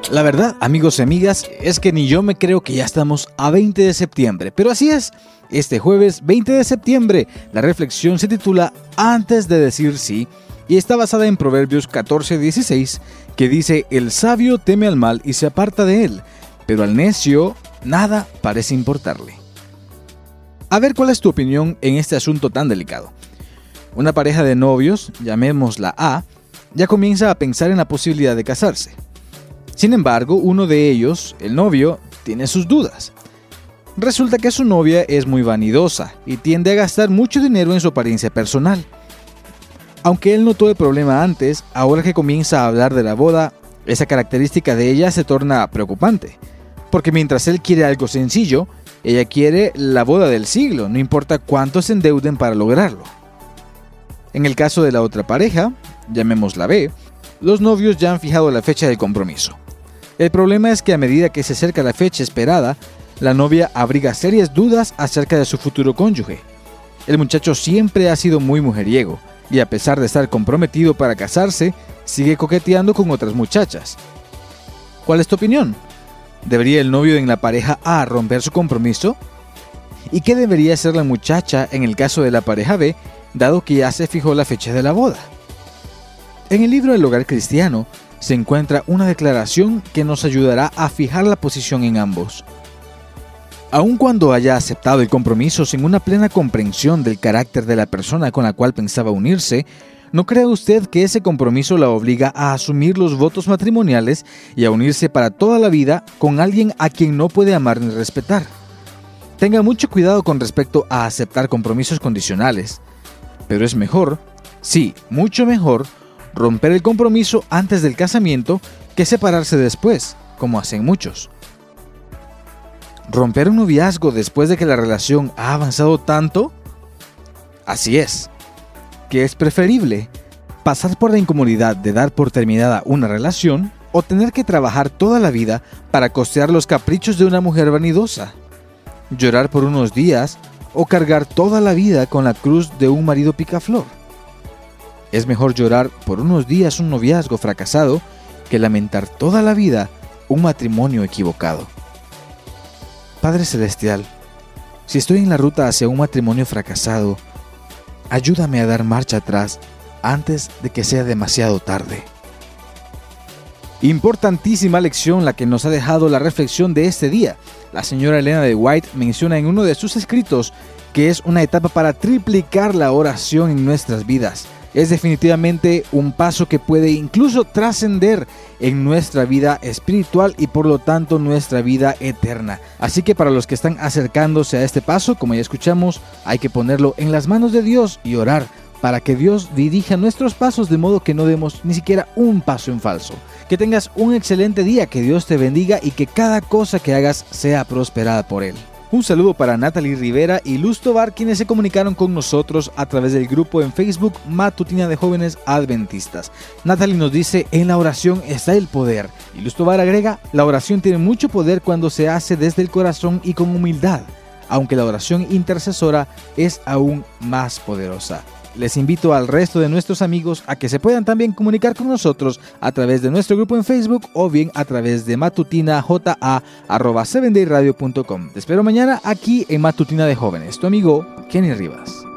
La verdad, amigos y amigas, es que ni yo me creo que ya estamos a 20 de septiembre, pero así es. Este jueves 20 de septiembre, la reflexión se titula Antes de decir sí y está basada en Proverbios 14:16, que dice: el sabio teme al mal y se aparta de él, pero al necio nada parece importarle. A ver cuál es tu opinión en este asunto tan delicado. Una pareja de novios, llamémosla A, ya comienza a pensar en la posibilidad de casarse. Sin embargo, uno de ellos, el novio, tiene sus dudas. Resulta que su novia es muy vanidosa y tiende a gastar mucho dinero en su apariencia personal. Aunque él notó el problema antes, ahora que comienza a hablar de la boda, esa característica de ella se torna preocupante. Porque mientras él quiere algo sencillo, ella quiere la boda del siglo, no importa cuánto se endeuden para lograrlo. En el caso de la otra pareja, llamémosla B, los novios ya han fijado la fecha del compromiso. El problema es que a medida que se acerca la fecha esperada, la novia abriga serias dudas acerca de su futuro cónyuge. El muchacho siempre ha sido muy mujeriego y a pesar de estar comprometido para casarse, sigue coqueteando con otras muchachas. ¿Cuál es tu opinión? ¿Debería el novio en la pareja A romper su compromiso? ¿Y qué debería hacer la muchacha en el caso de la pareja B, dado que ya se fijó la fecha de la boda? En el libro El Hogar Cristiano se encuentra una declaración que nos ayudará a fijar la posición en ambos. Aun cuando haya aceptado el compromiso sin una plena comprensión del carácter de la persona con la cual pensaba unirse, ¿no cree usted que ese compromiso la obliga a asumir los votos matrimoniales y a unirse para toda la vida con alguien a quien no puede amar ni respetar? Tenga mucho cuidado con respecto a aceptar compromisos condicionales, pero es mejor, sí, mucho mejor, romper el compromiso antes del casamiento que separarse después, como hacen muchos. ¿Romper un noviazgo después de que la relación ha avanzado tanto? Así es. ¿Qué es preferible? ¿Pasar por la incomodidad de dar por terminada una relación o tener que trabajar toda la vida para costear los caprichos de una mujer vanidosa? ¿Llorar por unos días o cargar toda la vida con la cruz de un marido picaflor? Es mejor llorar por unos días un noviazgo fracasado que lamentar toda la vida un matrimonio equivocado. Padre Celestial, si estoy en la ruta hacia un matrimonio fracasado, ayúdame a dar marcha atrás antes de que sea demasiado tarde. Importantísima lección la que nos ha dejado la reflexión de este día. La señora Elena de White menciona en uno de sus escritos que es una etapa para triplicar la oración en nuestras vidas. Es definitivamente un paso que puede incluso trascender en nuestra vida espiritual y por lo tanto nuestra vida eterna. Así que para los que están acercándose a este paso, como ya escuchamos, hay que ponerlo en las manos de Dios y orar para que Dios dirija nuestros pasos de modo que no demos ni siquiera un paso en falso. Que tengas un excelente día, que Dios te bendiga y que cada cosa que hagas sea prosperada por Él. Un saludo para Natalie Rivera y Luz Tobar, quienes se comunicaron con nosotros a través del grupo en Facebook Matutina de Jóvenes Adventistas. Natalie nos dice: en la oración está el poder. Y Luz Tobar agrega: la oración tiene mucho poder cuando se hace desde el corazón y con humildad, aunque la oración intercesora es aún más poderosa. Les invito al resto de nuestros amigos a que se puedan también comunicar con nosotros a través de nuestro grupo en Facebook o bien a través de matutina@7dayradio.com. Te espero mañana aquí en Matutina de Jóvenes. Tu amigo Kenny Rivas.